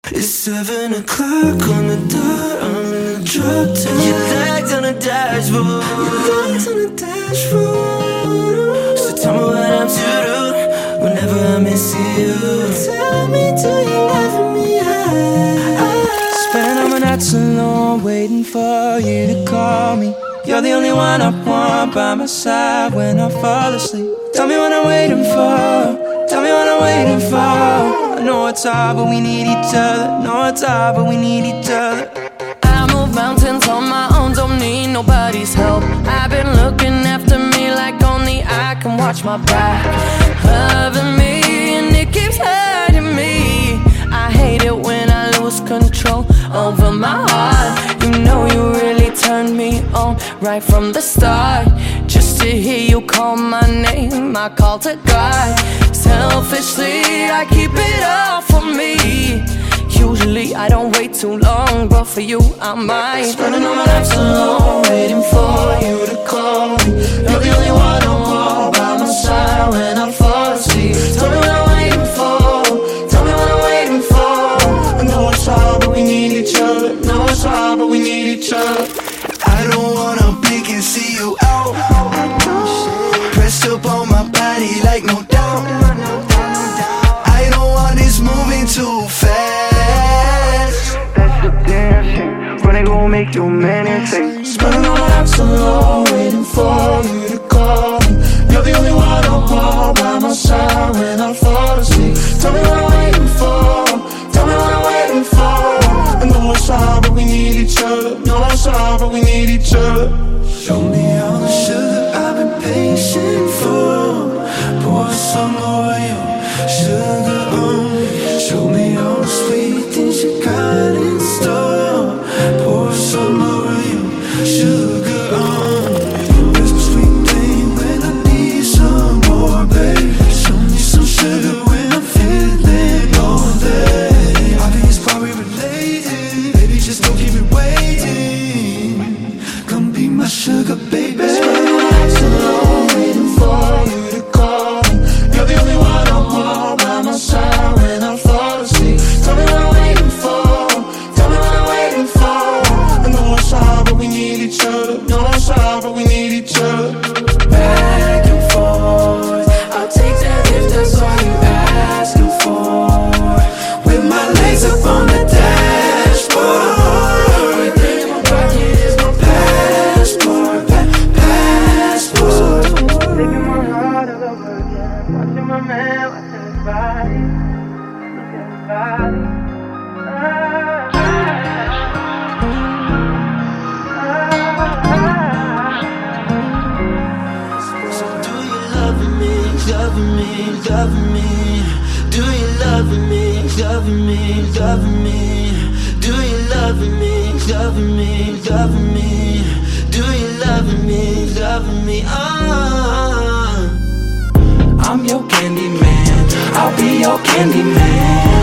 It's 7 o'clock on the dot, I'm in the drop top. Your legs on the dashboard, your legs on the dashboard. So tell me what I'm to do whenever I miss you. Tell me, do you love me? Spend all my nights alone waiting for you to call me. You're the only one I want by my side when I fall asleep. Tell me what I'm waiting for, tell me what I'm waiting for. I know it's hard but we need each other, know it's hard but we need each other. I move mountains on my own, don't need nobody's help. I've been looking after me like only I can watch my back. Loving me and it keeps hurting me. I hate it when I lose control over my heart. You know you really turned me on right from the start. Just to hear you call my name, I call to God. Selfishly, I keep it all for me. Usually I don't wait too long, but for you I might. Spending all my life alone, waiting for you to call me. You're the only one I want by my side when I fall asleep. Tell me what I'm waiting for, tell me what I'm waiting for. I know it's hard but we need each other, know it's hard but we need each other. I don't wanna blink and see you out. Pressed up on my body like no doubt. I don't want this moving too fast. That's the damn shame. Running gon' make you man insane. Spending all my nights alone, waiting for you to call me. You're the only one I want by my side when I fall asleep. Tell me what I'm waiting for, tell me what I'm waiting for. I know it's hard but we need each other, know it's hard but we need each other. Show me all the sugar I've been patient for. Pour some more of your sugar on me. Show me all the sweet things you got in store. Pour some more of your sugar on me. There's a sweet thing when I need some more, babe. Show me some sugar when I'm feeling all day. Obvious why we related. Baby, just don't keep it waiting. Come be my sugar, baby. Spend my nights alone, waiting for you to call me. You're the only one I want by my side when I fall asleep. Tell me what I'm waiting for, tell me what I'm waiting for. I know it's hard but we need each other, know it's hard but we need each other. Back and forth, I'll take that if that's all you asking for. With my legs up on the dashboard. Everything in my pocket is my passport, passport. Taking my heart all over again. Watching my man, watching his body. Look at his body. So do you love me, love me, love me? Do you love me, love me, love me? Do you love me, love me, love me? Do you love me, love me? I'm your candy man, I'll be your candy man.